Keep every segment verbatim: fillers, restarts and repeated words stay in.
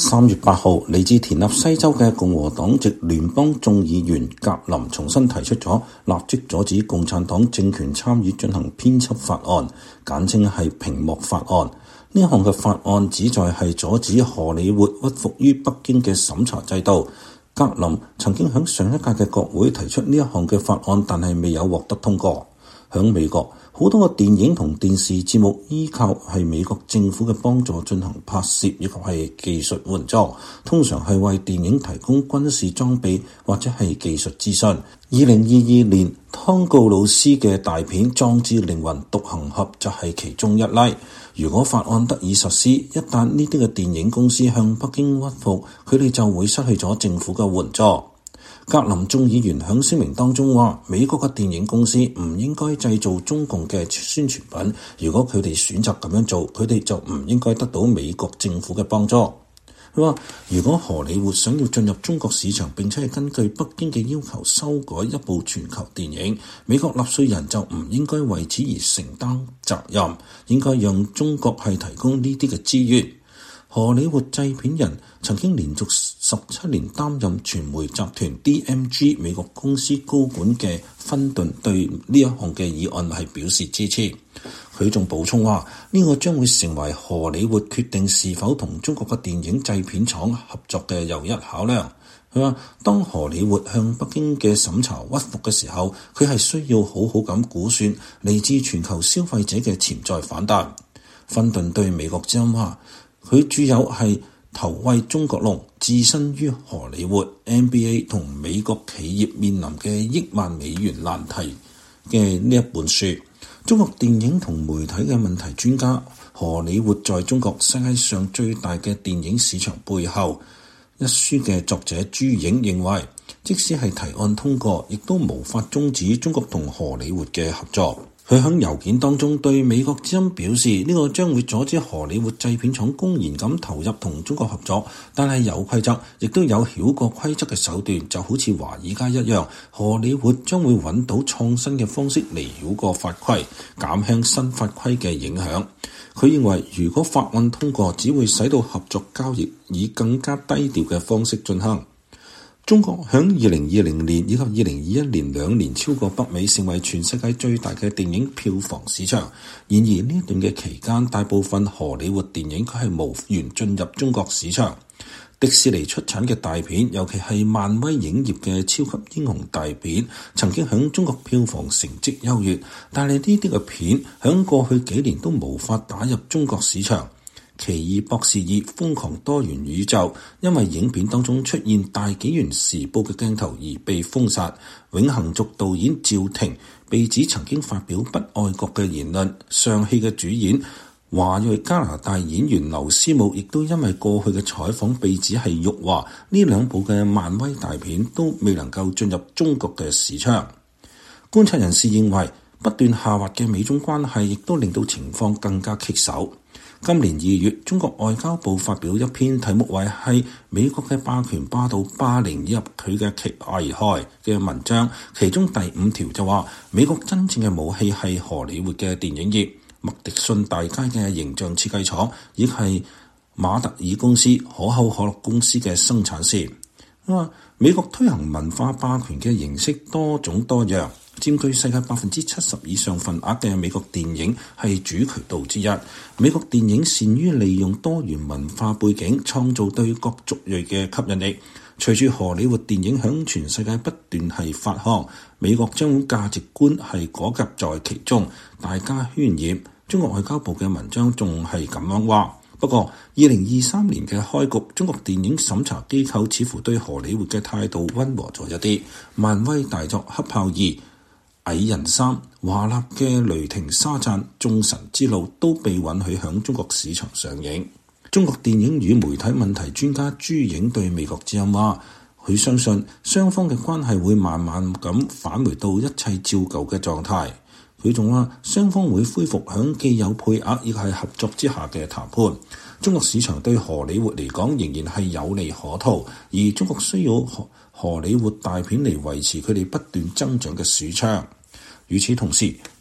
三月八號，嚟自田納西州嘅共和黨籍聯邦眾議員格林重新提出咗立即阻止共產黨政權參與進行編輯法案，簡稱係屏幕法案。呢項嘅法案旨在係阻止荷里活屈服於北京嘅審查制度。格林曾經喺上一屆嘅國會提出呢一項嘅法案，但係未有獲得通過。喺美國，好多嘅電影同電視節目依靠係美國政府嘅幫助進行拍攝，以及係技術援助，通常係為電影提供軍事裝備或者係技術資訊。二零二二年，湯告魯斯嘅大片《壯志凌雲獨行俠》就係其中一例。如果法案得以實施，一旦呢啲嘅電影公司向北京屈服，佢哋就會失去咗政府嘅援助。格林眾議員喺聲明當中話，美國嘅電影公司唔應該製造中共嘅宣傳品，如果佢哋選擇咁樣做，佢哋就唔應該得到美國政府嘅幫助。佢話，如果荷里活想要進入中國市場，並且係根據北京嘅要求修改一部全球電影，美國納稅人就唔應該為此而承擔責任，應該讓中國係提供呢啲嘅資源。荷里活製片人曾經連續十七年擔任傳媒集團 D M G 美國公司高管嘅芬頓對呢一項嘅議案係表示支持。佢仲補充話，呢個將會成為荷里活決定是否同中國嘅電影製片廠合作嘅又一考量。佢話，當荷里活向北京嘅審查屈服嘅時候，佢係需要好好咁估算嚟自全球消費者嘅潛在反彈。芬頓對美國之音話，佢著有係投餵中國龍，置身於荷里活、N B A 同美國企業面臨嘅億萬美元難題嘅呢一本書。中國電影同媒體嘅問題專家，荷里活在中國世界上最大嘅電影市場背後一書嘅作者朱影認為，即使係提案通過，亦都無法終止中國同荷里活嘅合作。佢喺郵件當中對美國之音表示，呢、這個將會阻止荷里活製片廠公然咁投入同中國合作，但係有規則，亦都有繞過規則嘅手段，就好似華爾街一樣，荷里活將會揾到創新嘅方式嚟繞過法規，減輕新法規嘅影響。佢認為，如果法案通過，只會使到合作交易以更加低調嘅方式進行。中國喺二零二零年以及二零二一年兩年超過北美，成為全世界最大嘅電影票房市場。然而呢段嘅期間，大部分荷里活電影佢係無緣進入中國市場。迪士尼出產嘅大片，尤其係漫威影業嘅超級英雄大片，曾經喺中國票房成績優越，但係呢啲嘅片喺過去幾年都無法打入中國市場。奇異博士二瘋狂多元宇宙因為影片當中出現大紀元時報嘅鏡頭而被封殺。永恆族導演趙婷被指曾經發表不愛國嘅言論。上戲嘅主演華裔加拿大演員劉思慕亦都因為過去嘅採訪被指係辱華。呢兩部嘅漫威大片都未能夠進入中國嘅市場。觀察人士認為，不斷下滑嘅美中關係亦都令到情況更加棘手。今年二月，中國外交部發表一篇題目為係美國嘅霸權霸道霸凌以及佢嘅其危害嘅文章，其中第五條就話美國真正嘅武器係荷里活嘅電影業、麥迪遜大街嘅形象設計廠，亦係馬特爾公司、可口可樂公司嘅生產線。啊，美國推行文化霸權嘅形式多種多樣，佔據世界百分之七十以上份額嘅美國電影係主渠道之一。美國電影善於利用多元文化背景，創造對各族裔嘅吸引力。隨住荷里活電影響全世界不斷係發行，美國將價值觀係裹挾在其中，大家渲染。中國外交部嘅文章仲係咁樣話。不過，二零二三年嘅開局，中國電影審查機構似乎對荷里活嘅態度溫和咗一啲。漫威大作《黑豹二》、蟻人三、華納嘅雷霆沙贊、眾神之路都被允許響中國市場上映。中國電影與媒體問題專家朱影對美國之音話，佢相信雙方嘅關係會慢慢咁返回到一切照舊嘅狀態。佢仲話，雙方會恢復響既有配額亦係合作之下嘅談判。中國市場對荷里活嚟講仍然係有利可圖，而中國需要荷荷里活大片嚟維持佢哋不斷增長嘅市場。與此同時，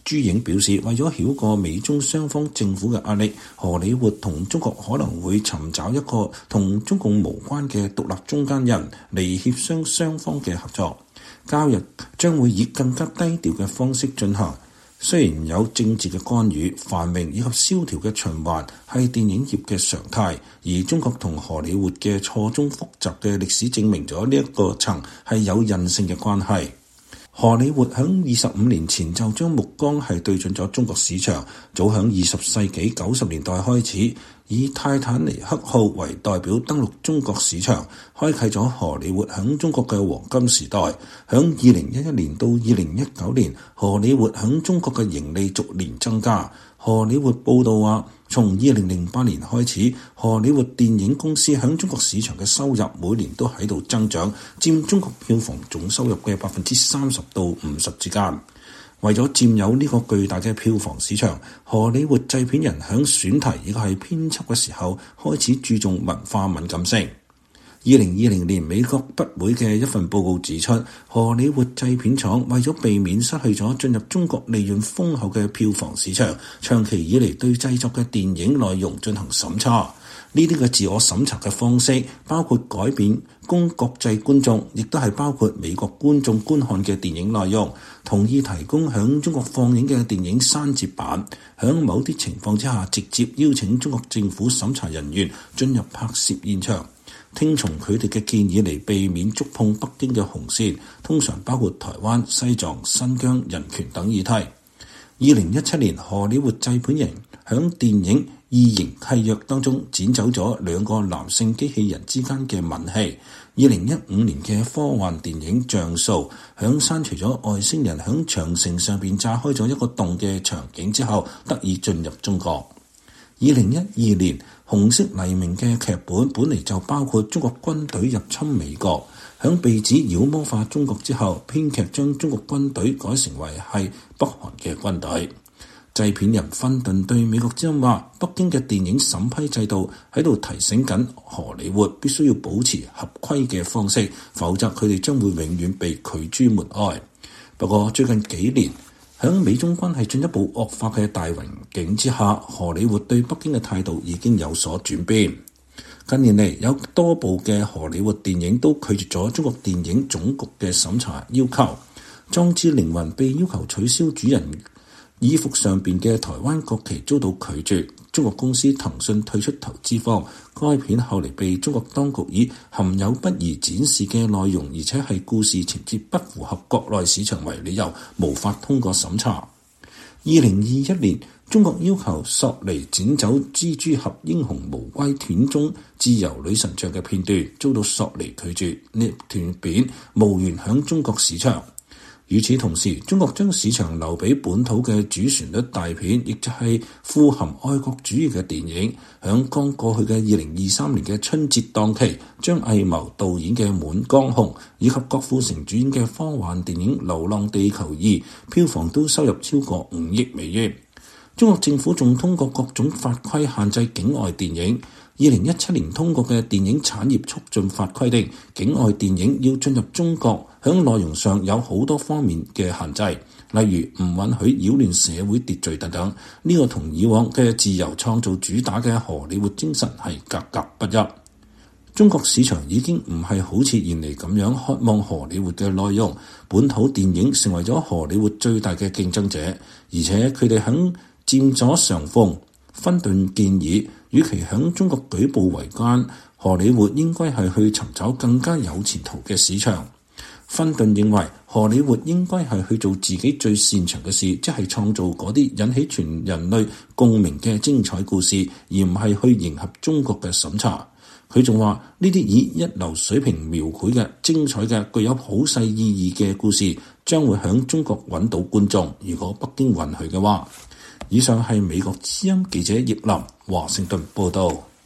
朱影表示，為咗繞過美中雙方政府嘅壓力，荷里活同中國可能會尋找一個同中共無關嘅獨立中間人嚟協商雙方嘅合作。交易將會以更加低調嘅方式進行。雖然有政治嘅干預、繁榮以及蕭條嘅循環係電影業嘅常態，而中國同荷里活嘅錯綜複雜嘅歷史證明咗呢一個層係有韌性嘅關係。荷里活響二十五年前就將目光係對準咗中國市場，早響二十世紀九十年代開始，以泰坦尼克號為代表登陸中國市場，開啟咗荷里活響中國嘅黃金時代。響二零一一年到二零一九年，荷里活響中國嘅盈利逐年增加。荷里活報道話，從二零零八年開始，荷里活電影公司響中國市場嘅收入每年都喺度增長，佔中國票房總收入嘅百分之三十到五十之間。為咗佔有呢個巨大嘅票房市場，荷里活製片人響選題亦係編輯嘅時候開始注重文化敏感性。二零二零年美國筆會嘅一份報告指出，荷里活製片廠為咗避免失去咗進入中國利潤豐厚嘅票房市場，長期以嚟對製作嘅電影內容進行審查。呢啲嘅自我審查嘅方式包括改變供國際觀眾，亦都係包括美國觀眾觀看嘅電影內容，同意提供響中國放映嘅電影刪節版，響某啲情況之下直接邀請中國政府審查人員進入拍攝現場，聽從佢哋嘅建議嚟避免觸碰北京嘅紅線，通常包括台灣、西藏、新疆人權等議題。二零一七年，荷里活製片人響電影異形契約當中剪走咗兩個男性機器人之間嘅吻戲。二零一五年嘅科幻電影像素響刪除咗外星人響長城上邊炸開咗一個洞嘅場景之後，得以進入中國。二零一二年，紅色黎明嘅劇本本嚟就包括中國軍隊入侵美國，響被指妖魔化中國之後，編劇將中國軍隊改成為係北韓嘅軍隊。製片人芬頓對美國之音話，北京嘅電影審批制度喺度提醒緊荷里活必須要保持合規嘅方式，否則佢哋將會永遠被拒諸門外。不過最近幾年，響美中關係進一步惡化嘅大環境之下，荷里活對北京嘅態度已經有所轉變。近年嚟，有多部嘅荷里活電影都拒絕咗中國電影總局嘅審查要求。《壯志凌雲》被要求取消主人衣服上邊嘅台灣國旗遭到拒絕，中國公司騰訊退出投資方。該片後嚟被中國當局以含有不宜展示嘅內容，而且係故事情節不符合國內市場為理由，無法通過審查。二零二一年，中國要求索尼剪走蜘蛛俠英雄無歸片中自由女神像嘅片段，遭到索尼拒絕，呢段片無緣響中國市場。與此同時，中國將市場留俾本土嘅主旋律大片，亦就係富含愛國主義嘅電影。響剛過去嘅二零二三年嘅春節檔期，張藝謀導演嘅《滿江紅》以及郭富城主演嘅科幻電影《流浪地球二》，票房都收入超過五億美元。中國政府仲通過各種法規限制境外電影。二零一七年通過嘅電影產業促進法規定，境外電影要進入中國，響內容上有好多方面嘅限制，例如唔允許擾亂社會秩序等等。呢、這個同以往嘅自由創造主打嘅荷里活精神係格格不入。中國市場已經唔係好似原嚟咁樣渴望荷里活嘅內容，本土電影成為咗荷里活最大嘅競爭者，而且佢哋肯佔咗上風。芬頓建議，與其響中國舉步維艱，荷里活應該係去尋找更加有前途嘅市場。芬頓認為，荷里活應該係去做自己最擅長嘅事，即係創造嗰啲引起全人類共鳴嘅精彩故事，而唔係去迎合中國嘅審查。佢仲話，呢啲以一流水平描繪嘅精彩嘅具有普世意義嘅故事，將會響中國揾到觀眾，如果北京允許嘅話。以上係美國之音記者葉林華盛頓報道。